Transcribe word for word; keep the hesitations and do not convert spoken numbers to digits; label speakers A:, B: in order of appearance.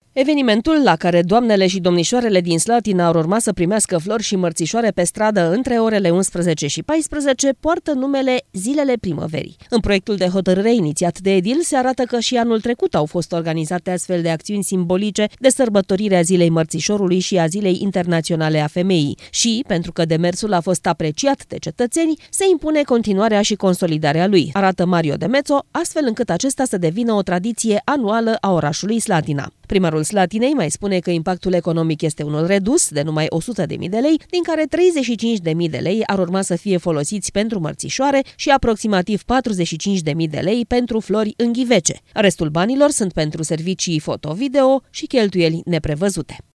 A: Evenimentul la care doamnele și domnișoarele din Slatina ar urma să primească flori și mărțișoare pe stradă între orele unsprezece și paisprezece poartă numele Zilele Primăverii. În proiectul de hotărâre inițiat de edil se arată că și anul trecut au fost organizate astfel de acțiuni simbolice de sărbătorire a Zilei Mărțișorului și a Zilei Internaționale a Femeii și, pentru că demersul a fost apreciat de cetățeni, se impune continuarea și consolidarea lui, arată Mario Demețo, astfel încât acesta să devină o tradiție anuală a orașului Slatina. Primarul Slatinei mai spune că impactul economic este unul redus, de numai o sută de mii de lei, din care treizeci și cinci de mii de lei ar urma să fie folosiți pentru mărțișoare și aproximativ patruzeci și cinci de mii de lei pentru flori în ghivece. Restul banilor sunt pentru servicii foto-video și cheltuieli neprevăzute.